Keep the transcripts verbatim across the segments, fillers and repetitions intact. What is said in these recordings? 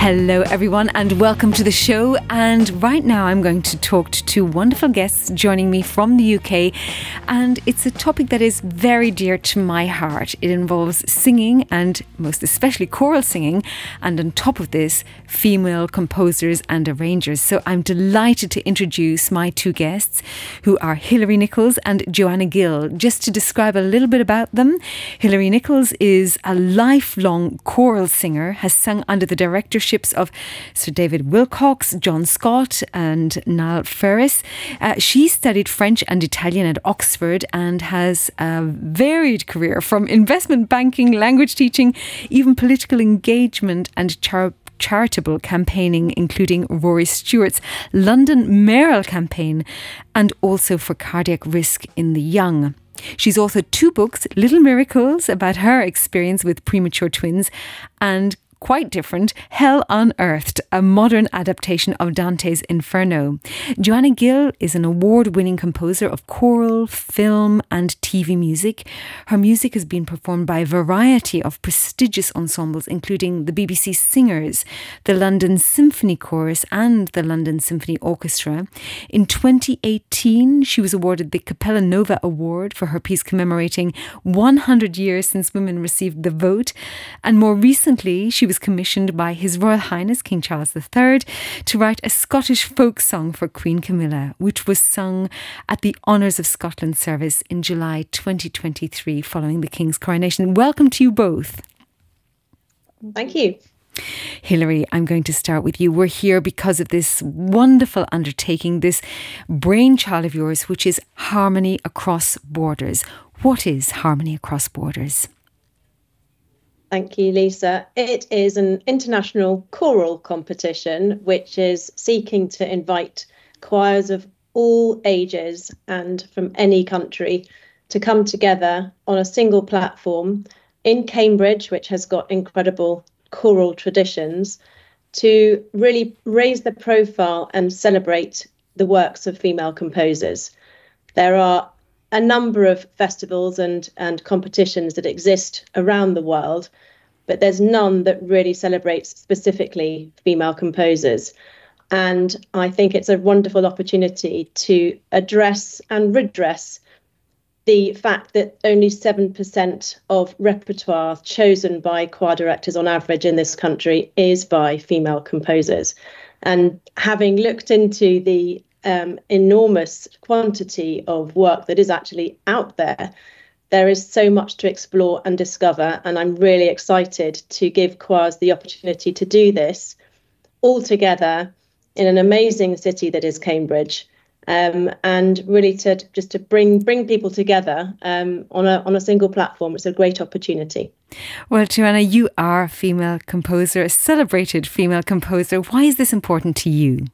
Hello everyone and welcome to the show, and right now I'm going to talk to two wonderful guests joining me from the U K, and it's a topic that is very dear to my heart. It involves singing, and most especially choral singing, and on top of this, female composers and arrangers. So I'm delighted to introduce my two guests, who are Hilary Nichols and Joanna Gill. Just to describe a little bit about them, Hilary Nichols is a lifelong choral singer, has sung under the directorship of Sir David Wilcox, John Scott and Niall Ferris. Uh, she studied French and Italian at Oxford and has a varied career from investment banking, language teaching, even political engagement and char- charitable campaigning, including Rory Stewart's London mayoral campaign and also for cardiac risk in the young. She's authored two books, Little Miracles, about her experience with premature twins, and quite different, Hell Unearthed, a modern adaptation of Dante's Inferno. Joanna Gill is an award-winning composer of choral, film and T V music. Her music has been performed by a variety of prestigious ensembles, including the B B C Singers, the London Symphony Chorus and the London Symphony Orchestra. In twenty eighteen, she was awarded the Capella Nova Award for her piece commemorating one hundred years since women received the vote. And more recently, she was commissioned by His Royal Highness King Charles the Third to write a Scottish folk song for Queen Camilla, which was sung at the Honours of Scotland service in July twenty twenty-three following the King's coronation. Welcome to you both. Thank you. Hilary, I'm going to start with you. We're here because of this wonderful undertaking, this brainchild of yours, which is Harmony Across Borders. What is Harmony Across Borders? Thank you, Lisa. It is an international choral competition which is seeking to invite choirs of all ages and from any country to come together on a single platform in Cambridge, which has got incredible choral traditions, to really raise the profile and celebrate the works of female composers. There are a number of festivals and, and competitions that exist around the world, but there's none that really celebrates specifically female composers. And I think it's a wonderful opportunity to address and redress the fact that only seven percent of repertoire chosen by choir directors on average in this country is by female composers. And having looked into the um, enormous quantity of work that is actually out there, there is so much to explore and discover, and I'm really excited to give choirs the opportunity to do this all together in an amazing city that is Cambridge, um, and really to just to bring bring people together um, on a on a single platform. It's a great opportunity. Well, Joanna, you are a female composer, a celebrated female composer. Why is this important to you?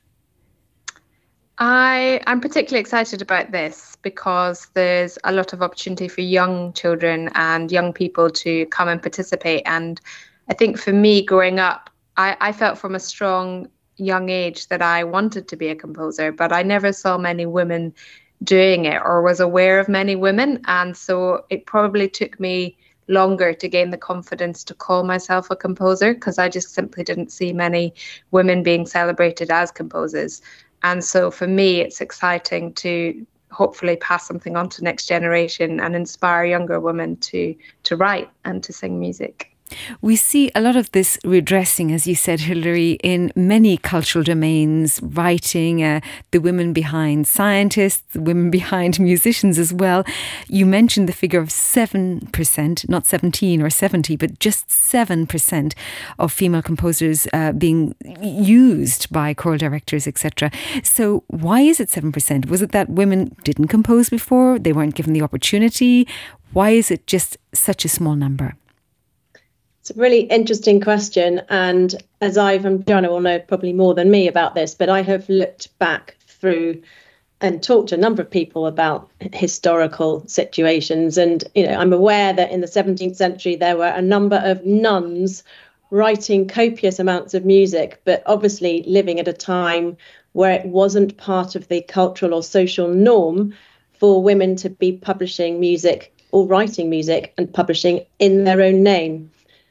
I, I'm particularly excited about this because there's a lot of opportunity for young children and young people to come and participate. And I think for me growing up, I, I felt from a strong young age that I wanted to be a composer, but I never saw many women doing it or was aware of many women. And so it probably took me longer to gain the confidence to call myself a composer because I just simply didn't see many women being celebrated as composers. And so for me, it's exciting to hopefully pass something on to next generation and inspire younger women to to write and to sing music. We see a lot of this redressing, as you said, Hilary, in many cultural domains, writing, uh, the women behind scientists, the women behind musicians as well. You mentioned the figure of seven percent, not seventeen or seventy, but just seven percent of female composers uh, being used by choral directors, et cetera. So why is it seven percent? Was it that women didn't compose before? They weren't given the opportunity? Why is it just such a small number? It's a really interesting question. And as I've, and Joanna will know probably more than me about this, but I have looked back through and talked to a number of people about historical situations. And, you know, I'm aware that in the seventeenth century, there were a number of nuns writing copious amounts of music, but obviously living at a time where it wasn't part of the cultural or social norm for women to be publishing music or writing music and publishing in their own name.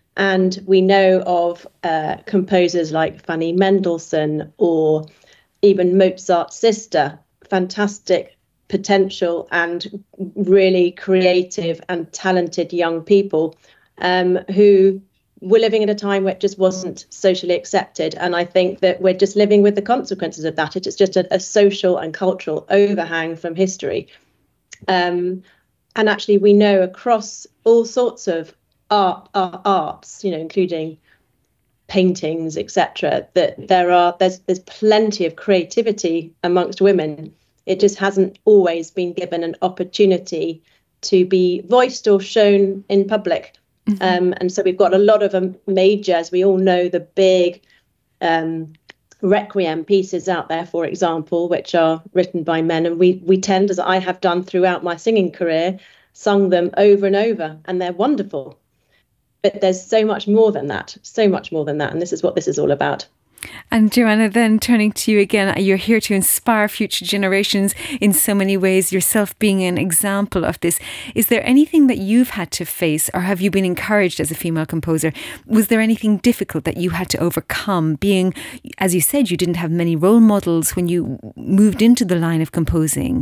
And we know of uh, composers like Fanny Mendelssohn or even Mozart's sister, fantastic potential and really creative and talented young people um, who were living at a time where it just wasn't socially accepted. And I think that we're just living with the consequences of that. It's just a, a social and cultural overhang from history. Um, and actually, we know across all sorts of art, art arts, you know, including paintings, et cetera, that there are there's there's plenty of creativity amongst women. It just hasn't always been given an opportunity to be voiced or shown in public. Mm-hmm. Um, and so we've got a lot of um, major, as we all know, the big um, requiem pieces out there, for example, which are written by men. And we we tend, as I have done throughout my singing career, sung them over and over, and they're wonderful. But there's so much more than that, so much more than that. And this is what this is all about. And Joanna, then turning to you again, you're here to inspire future generations in so many ways, yourself being an example of this. Is there anything that you've had to face, or have you been encouraged as a female composer? Was there anything difficult that you had to overcome, being, as you said, you didn't have many role models when you moved into the line of composing?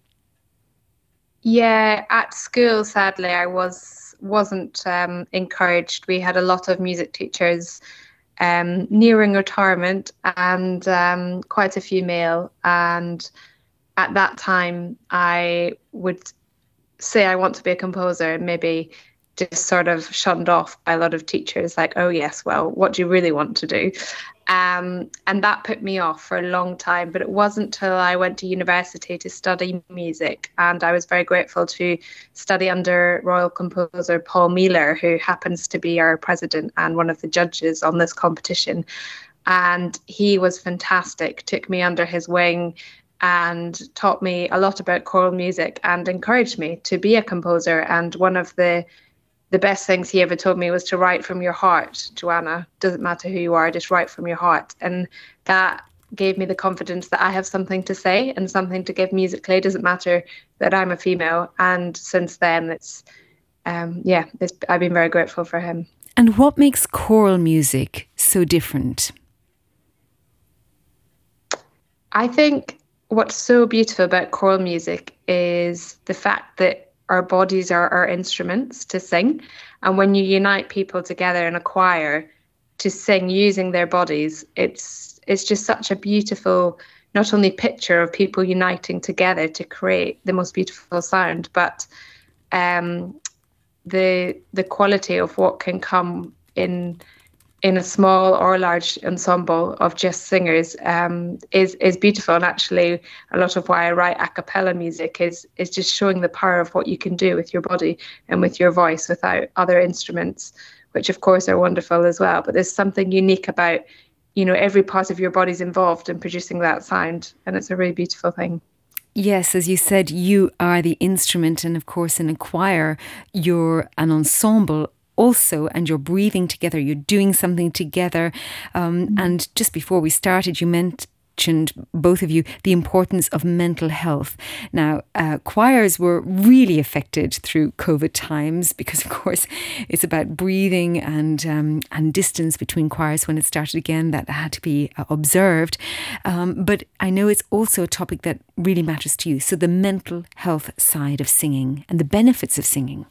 Yeah, at school, sadly, I was wasn't um, encouraged. We had a lot of music teachers um, nearing retirement and um, quite a few male. And at that time, I would say I want to be a composer, and maybe just sort of shunned off by a lot of teachers, like, oh yes, well, what do you really want to do? Um, and that put me off for a long time. But it wasn't until I went to university to study music, and I was very grateful to study under royal composer Paul Mealer, who happens to be our president and one of the judges on this competition. And he was fantastic, took me under his wing and taught me a lot about choral music and encouraged me to be a composer. And one of the The best things he ever told me was to write from your heart, Joanna. Doesn't matter who you are, just write from your heart. And that gave me the confidence that I have something to say and something to give musically. It doesn't matter that I'm a female. And since then, it's, um, yeah, it's, I've been very grateful for him. And what makes choral music so different? I think what's so beautiful about choral music is the fact that our bodies are our instruments to sing. And when you unite people together in a choir to sing using their bodies, it's it's just such a beautiful, not only picture of people uniting together to create the most beautiful sound, but um, the the quality of what can come in in a small or large ensemble of just singers um, is is beautiful. And actually, a lot of why I write a cappella music is is just showing the power of what you can do with your body and with your voice without other instruments, which of course are wonderful as well. But there's something unique about, you know, every part of your body's involved in producing that sound, and it's a really beautiful thing. Yes, as you said, you are the instrument, and of course in a choir, you're an ensemble also, and you're breathing together, you're doing something together. Um, mm-hmm. And just before we started, you mentioned, both of you, the importance of mental health. Now, uh, choirs were really affected through COVID times because, of course, it's about breathing and um, and distance between choirs when it started again. That had to be uh, observed. Um, but I know it's also a topic that really matters to you. So the mental health side of singing and the benefits of singing.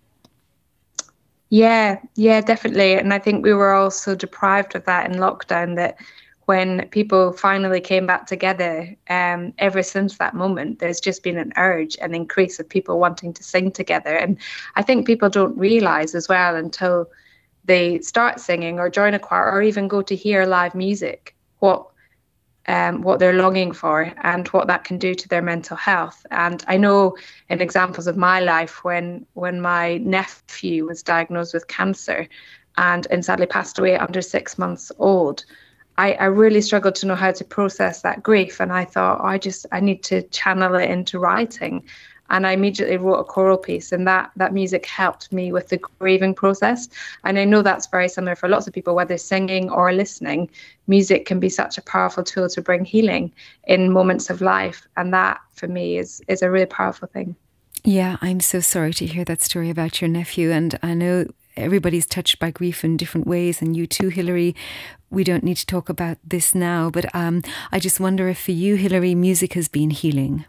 Yeah, yeah, definitely. And I think we were all so deprived of that in lockdown that when people finally came back together, um, ever since that moment, there's just been an urge, an increase of people wanting to sing together. And I think people don't realise as well until they start singing or join a choir or even go to hear live music, what Um, what they're longing for and what that can do to their mental health. And I know in examples of my life when when my nephew was diagnosed with cancer and, and sadly passed away under six months old, I, I really struggled to know how to process that grief. And I thought, oh, I just, I need to channel it into writing. And I immediately wrote a choral piece, and that that music helped me with the grieving process. And I know that's very similar for lots of people, whether singing or listening. Music can be such a powerful tool to bring healing in moments of life. And that, for me, is is a really powerful thing. Yeah, I'm so sorry to hear that story about your nephew. And I know everybody's touched by grief in different ways, and you too, Hilary. We don't need to talk about this now, but um, I just wonder if for you, Hilary, music has been healing.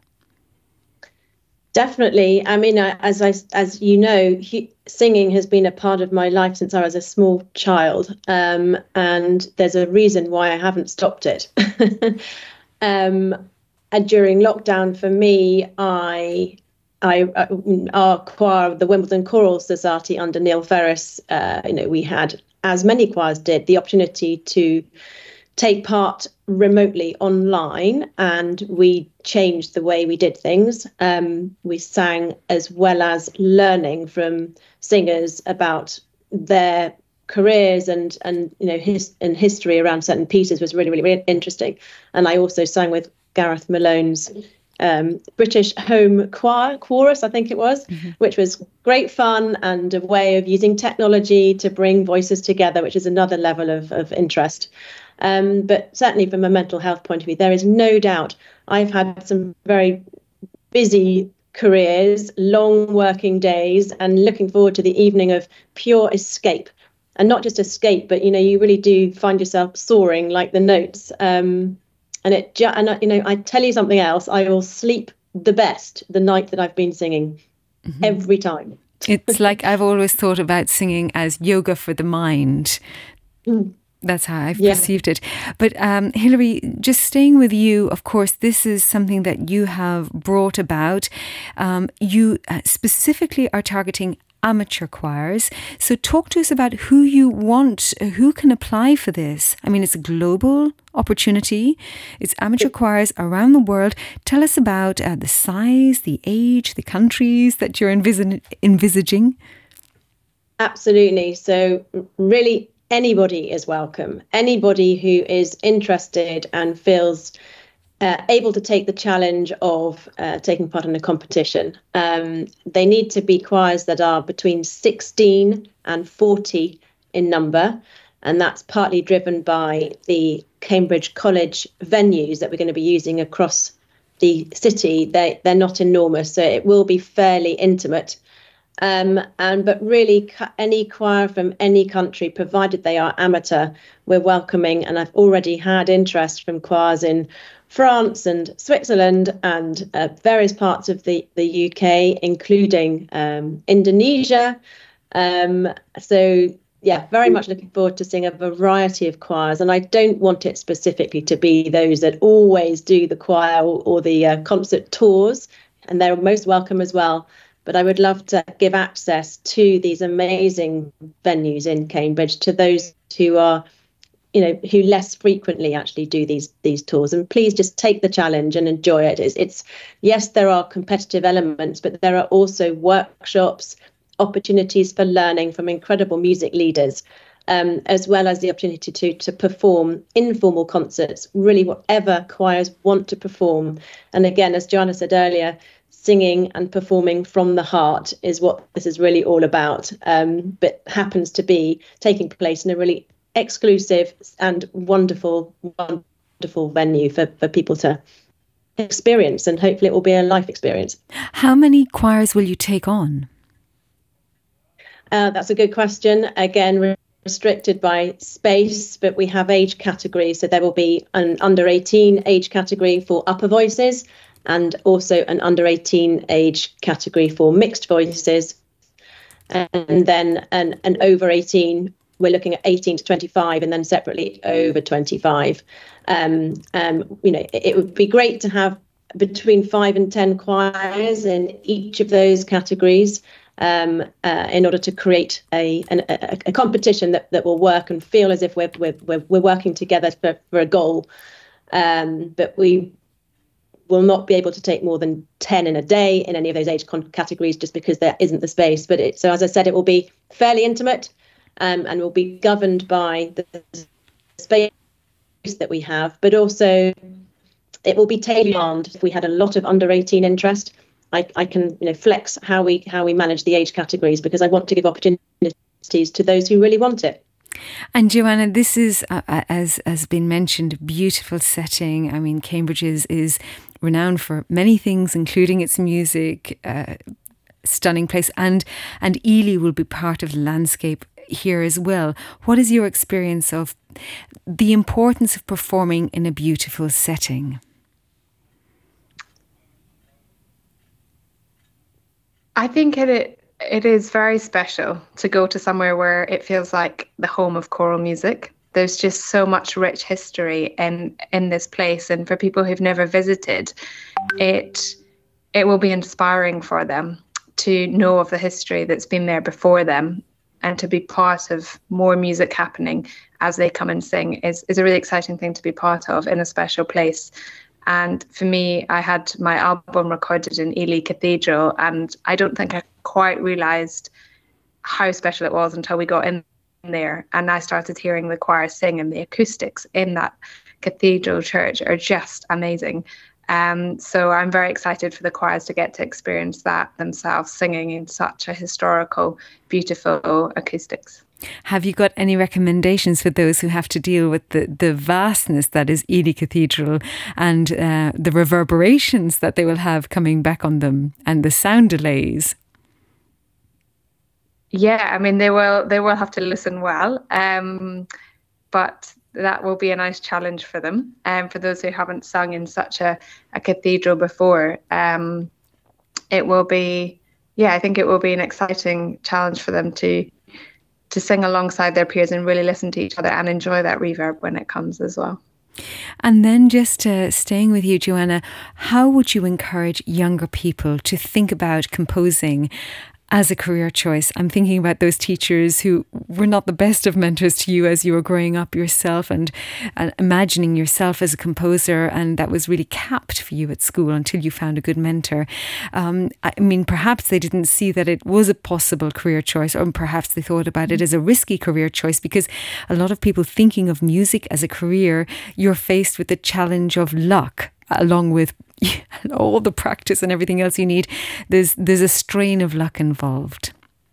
Definitely. I mean, as I, as you know, he, singing has been a part of my life since I was a small child, um, and there's a reason why I haven't stopped it. um, and during lockdown, for me, I, I, our choir, the Wimbledon Choral Society under Neil Ferris, uh, you know, we had, as many choirs did, the opportunity to take part remotely online, and we changed the way we did things. Um, we sang as well as learning from singers about their careers and and you know his and history around certain pieces was really really really interesting. And I also sang with Gareth Malone's um, British Home Choir Chorus, I think it was, mm-hmm. which was great fun and a way of using technology to bring voices together, which is another level of of interest. Um, but certainly from a mental health point of view, there is no doubt I've had some very busy careers, long working days, and looking forward to the evening of pure escape. And not just escape, but, you know, you really do find yourself soaring like the notes. Um, and, it ju- and, you know, I tell you something else, I will sleep the best the night that I've been singing, mm-hmm. every time. It's like I've always thought about singing as yoga for the mind. Mm. That's how I've yeah. perceived it. But um, Hilary, just staying with you, of course, this is something that you have brought about. Um, you specifically are targeting amateur choirs. So talk to us about who you want, who can apply for this. I mean, it's a global opportunity. It's amateur choirs around the world. Tell us about uh, the size, the age, the countries that you're envis- envisaging. Absolutely. So really, anybody is welcome. Anybody who is interested and feels uh, able to take the challenge of uh, taking part in a competition. Um, they need to be choirs that are between sixteen and forty in number. And that's partly driven by the Cambridge College venues that we're going to be using across the city. They, they're not enormous, so it will be fairly intimate. Um, and but really, any choir from any country, provided they are amateur, we're welcoming. And I've already had interest from choirs in France and Switzerland and uh, various parts of the, the U K, including um, Indonesia. Um, so, yeah, very much looking forward to seeing a variety of choirs. And I don't want it specifically to be those that always do the choir or, or the uh, concert tours, and they're most welcome as well. But I would love to give access to these amazing venues in Cambridge to those who are, you know, who less frequently actually do these these tours. And please just take the challenge and enjoy it. It's, it's yes, there are competitive elements, but there are also workshops, opportunities for learning from incredible music leaders, um, as well as the opportunity to to perform informal concerts, really whatever choirs want to perform. And again, as Joanna said earlier, singing and performing from the heart is what this is really all about, um, but happens to be taking place in a really exclusive and wonderful, wonderful venue for, for people to experience, and hopefully it will be a life experience. How many choirs will you take on? Uh, that's a good question. Again, restricted by space, but we have age categories. So there will be an under eighteen age category for upper voices, and also an under eighteen age category for mixed voices. And then an, an over eighteen, we're looking at eighteen to twenty-five, and then separately over twenty-five. Um, um, you know, it, it would be great to have between five and ten choirs in each of those categories, um, uh, in order to create a, an, a, a competition that, that will work and feel as if we're we're we're, we're working together for, for a goal. Um, but we will not be able to take more than ten in a day in any of those age con- categories, just because there isn't the space. But it, so, as I said, it will be fairly intimate, um, and will be governed by the space that we have, but also it will be tailored. If we had a lot of under eighteen interest, I, I can you know flex how we how we manage the age categories, because I want to give opportunities to those who really want it. And Joanna, this is, uh, as has been mentioned, a beautiful setting. I mean, Cambridge is, is renowned for many things, including its music. Uh, stunning place, and and Ely will be part of the landscape here as well. What is your experience of the importance of performing in a beautiful setting? I think it it is very special to go to somewhere where it feels like the home of choral music. There's just so much rich history in in this place, and for people who've never visited, it it will be inspiring for them to know of the history that's been there before them, and to be part of more music happening as they come and sing is, is a really exciting thing to be part of in a special place. And for me, I had my album recorded in Ely Cathedral, and I don't think I quite realised how special it was until we got in there and I started hearing the choir sing, and the acoustics in that cathedral church are just amazing. Um, so I'm very excited for the choirs to get to experience that themselves, singing in such a historical, beautiful acoustics. Have you got any recommendations for those who have to deal with the, the vastness that is Ely Cathedral, and uh, the reverberations that they will have coming back on them, and the sound delays? Yeah, I mean, they will they will have to listen well, um, but that will be a nice challenge for them. And um, for those who haven't sung in such a, a cathedral before, um, it will be, yeah, I think it will be an exciting challenge for them to to sing alongside their peers and really listen to each other and enjoy that reverb when it comes as well. And then just uh, staying with you, Joanna, how would you encourage younger people to think about composing as a career choice? I'm thinking about those teachers who were not the best of mentors to you as you were growing up yourself, and, and imagining yourself as a composer, and that was really capped for you at school until you found a good mentor. Um, I mean, perhaps they didn't see that it was a possible career choice, or perhaps they thought about it as a risky career choice, because a lot of people thinking of music as a career, you're faced with the challenge of luck, along with all the practice and everything else you need. There's there's a strain of luck involved.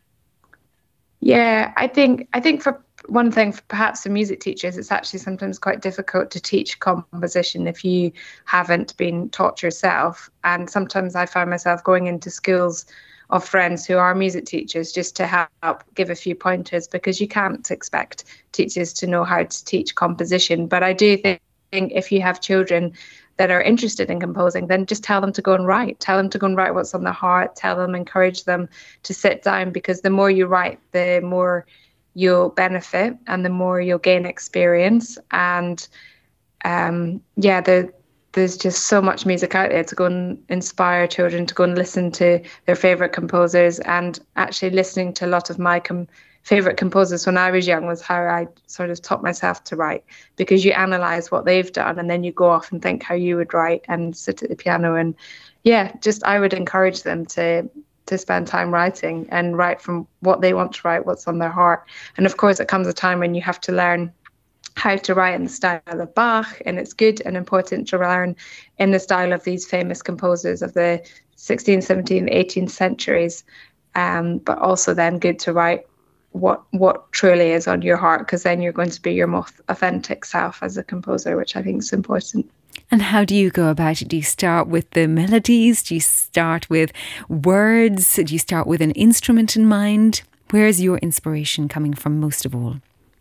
Yeah, I think I think for one thing, for perhaps for music teachers, it's actually sometimes quite difficult to teach composition if you haven't been taught yourself. And sometimes I find myself going into schools of friends who are music teachers just to help give a few pointers, because you can't expect teachers to know how to teach composition. But I do think if you have children that are interested in composing, then just tell them to go and write. Tell them to go and write what's on their heart. Tell them, encourage them to sit down, because the more you write, the more you'll benefit and the more you'll gain experience. And um, yeah, the, there's just so much music out there to go and inspire children to go and listen to their favourite composers. And actually listening to a lot of my com- favourite composers when I was young was how I sort of taught myself to write, because you analyse what they've done and then you go off and think how you would write and sit at the piano. And yeah, just I would encourage them to to spend time writing and write from what they want to write, what's on their heart. And of course, it comes a time when you have to learn how to write in the style of Bach, and it's good and important to learn in the style of these famous composers of the sixteenth, seventeenth, eighteenth centuries, um, but also then good to write what what truly is on your heart, because then you're going to be your most authentic self as a composer, which I think is important. And how do you go about it? Do you start with the melodies? Do you start with words? Do you start with an instrument in mind? Where is your inspiration coming from most of all?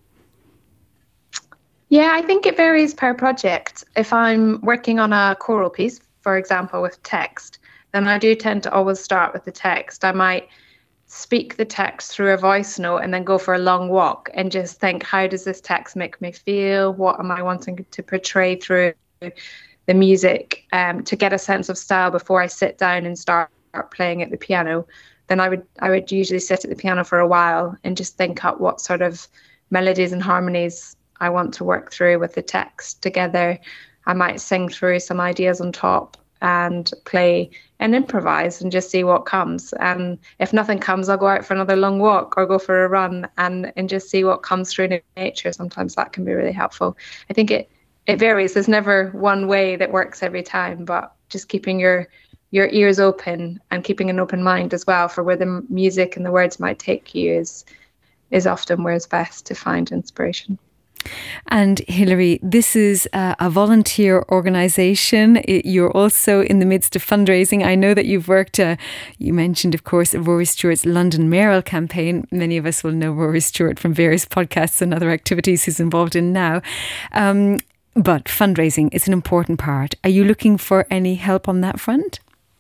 Yeah, I think it varies per project. If I'm working on a choral piece, for example, with text, then I do tend to always start with the text. I might speak the text through a voice note and then go for a long walk and just think, how does this text make me feel? What am I wanting to portray through the music, um, to get a sense of style before I sit down and start playing at the piano? Then I would I would usually sit at the piano for a while and just think up what sort of melodies and harmonies I want to work through with the text together. I might sing through some ideas on top and play and improvise and just see what comes. And if nothing comes, I'll go out for another long walk or go for a run and, and just see what comes through nature. Sometimes that can be really helpful. I think it, it varies. There's never one way that works every time, but just keeping your your ears open and keeping an open mind as well for where the music and the words might take you is is often where it's best to find inspiration. And Hilary, this is a, a volunteer organisation. You're also in the midst of fundraising. I know that you've worked, uh, you mentioned, of course, Rory Stewart's London Mayoral campaign. Many of us will know Rory Stewart from various podcasts and other activities he's involved in now. Um, but fundraising is an important part. Are you looking for any help on that front?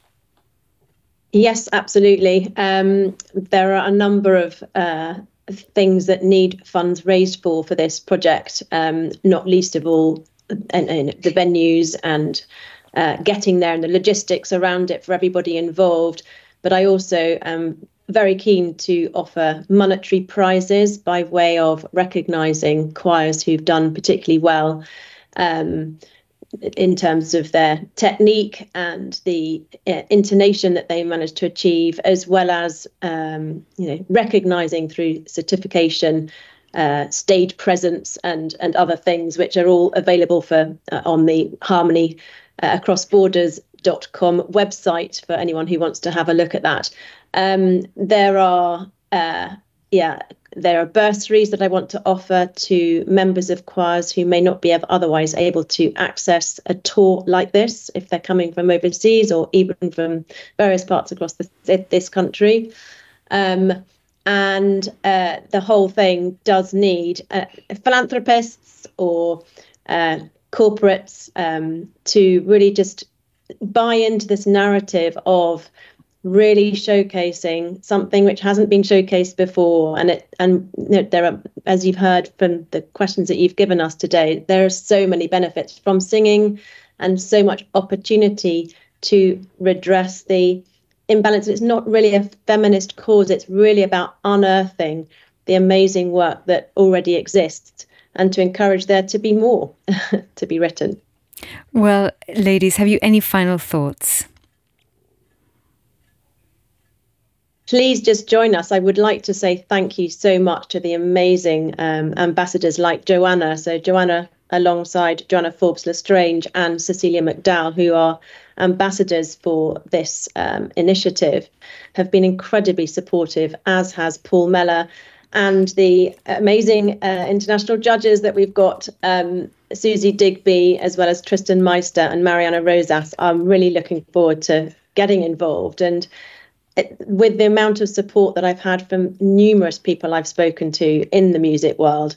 Yes, absolutely. Um, there are a number of uh, things that need funds raised for for this project, um, not least of all and, and the venues and uh, getting there and the logistics around it for everybody involved. But I also am very keen to offer monetary prizes by way of recognising choirs who've done particularly well um, in terms of their technique and the uh, intonation that they managed to achieve, as well as um, you know, recognising through certification, uh, stage presence, and and other things, which are all available for uh, on the Harmony uh, Across Borders dot com website for anyone who wants to have a look at that. Um, there are uh, yeah. There are bursaries that I want to offer to members of choirs who may not be otherwise able to access a tour like this if they're coming from overseas or even from various parts across the, this country. Um, and uh, the whole thing does need uh, philanthropists or uh, corporates um, to really just buy into this narrative of really showcasing something which hasn't been showcased before. And it and you know, there are, as you've heard from the questions that you've given us today, there are so many benefits from singing and so much opportunity to redress the imbalance. It's not really a feminist cause. It's really about unearthing the amazing work that already exists and to encourage there to be more to be written. Well, ladies, have you any final thoughts? Please just join us. I would like to say thank you so much to the amazing um, ambassadors like Joanna. So Joanna alongside Joanna Forbes-Lestrange and Cecilia McDowell, who are ambassadors for this um, initiative, have been incredibly supportive, as has Paul Meller, and the amazing uh, international judges that we've got, um, Susie Digby, as well as Tristan Meister and Mariana Rosas. I'm really looking forward to getting involved. And it, with the amount of support that I've had from numerous people I've spoken to in the music world,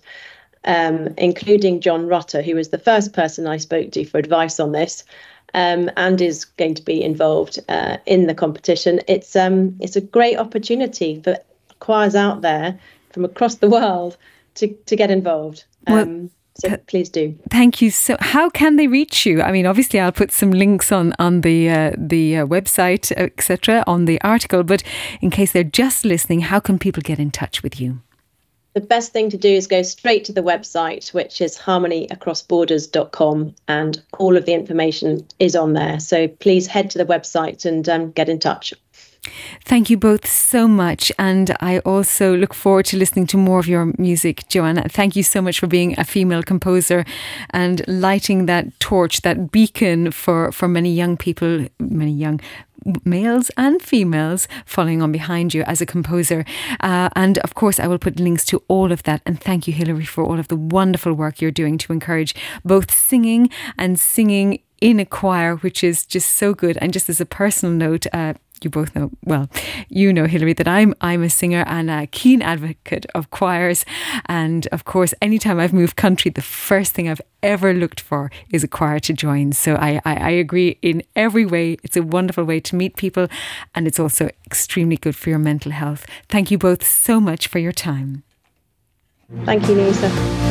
um, including John Rutter, who was the first person I spoke to for advice on this, um, and is going to be involved uh, in the competition. It's um, it's a great opportunity for choirs out there from across the world to, to get involved. Um, well, So please do. Thank you. So how can they reach you? I mean, obviously I'll put some links on, on the uh, the uh, website, et cetera, on the article. But in case they're just listening, how can people get in touch with you? The best thing to do is go straight to the website, which is harmony across borders dot com, and all of the information is on there. So please head to the website and um, get in touch. Thank you both so much, and I also look forward to listening to more of your music, Joanna. Thank you so much for being a female composer and lighting that torch, that beacon for, for many young people, many young males and females following on behind you as a composer. Uh, and of course, I will put links to all of that. And thank you, Hilary, for all of the wonderful work you're doing to encourage both singing and singing in a choir, which is just so good. And just as a personal note, uh, you both know, well, you know, Hilary, that I'm I'm a singer and a keen advocate of choirs. And of course, anytime I've moved country, the first thing I've ever looked for is a choir to join. So I, I, I agree in every way. It's a wonderful way to meet people, and it's also extremely good for your mental health. Thank you both so much for your time. Thank you, Lisa.